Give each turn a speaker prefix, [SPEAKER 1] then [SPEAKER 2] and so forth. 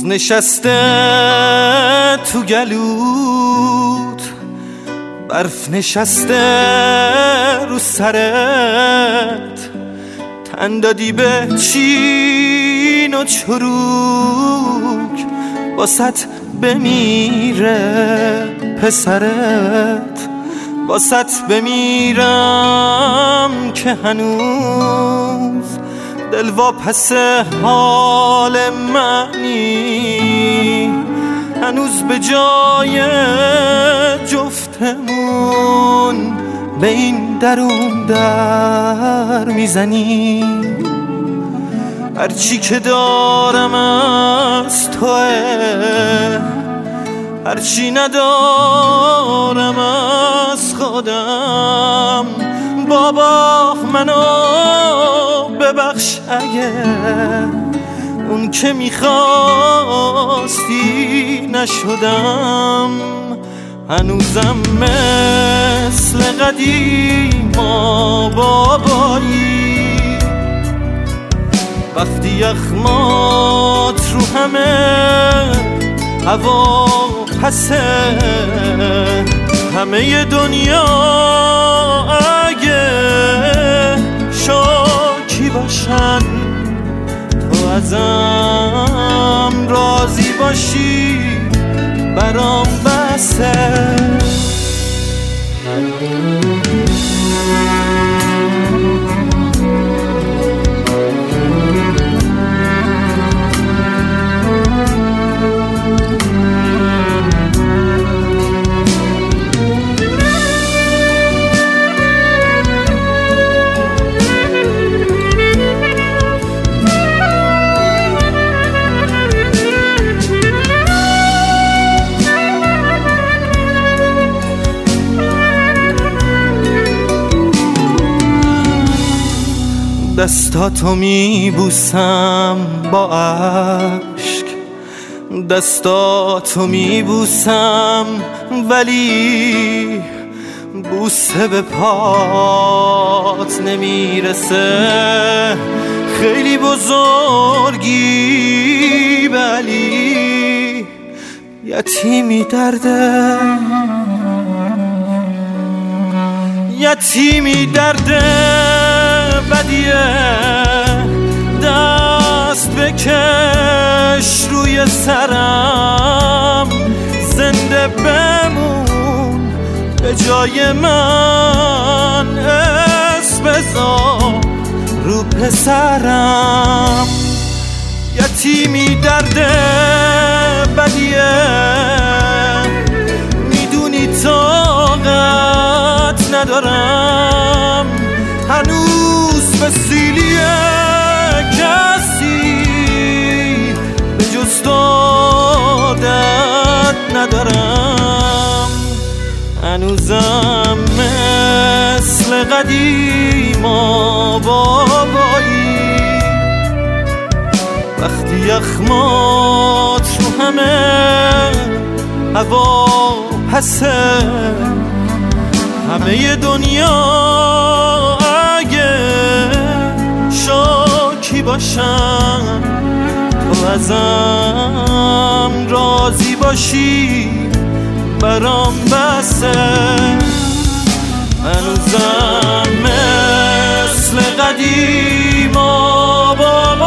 [SPEAKER 1] نشسته تو گلوت، برف نشسته رو سرت، تن دادی به چین و چروک، باست بمیره پسرت، باست بمیرم که هنوز دل واپس حال منی، هنوز به جای جفتمون به این درون در میزنی. هرچی که دارم از توه، هرچی ندارم از خودم. بابا منو ببخش اگه اون که میخواستی نشدم. هنوزم مثل قدیما بابایی، وقتی یخمات رو همه هوا پسه، همه دنیا اگه شاکی باشن، تو ازم راضی باشی برام بسه. دستاتو میبوسم با عشق، دستاتو میبوسم ولی بوسه به پات نمیرسه. خیلی بزرگی ولی یتیمی درده، یتیمی درده بدیه. دست بکش روی سرم، زنده بمون به جای من، اسم بذار رو پسرم. یتیمی درده بدیه، میدونی طاقت ندارم هنوز به سیلی کسی به جز دادت ندارم. هنوزم مثل قدیما بابایی، وقتی یخمات رو همه هوا پسه، همه دنیا اگه شاکی باشن، تو ازم راضی باشی برام بسه.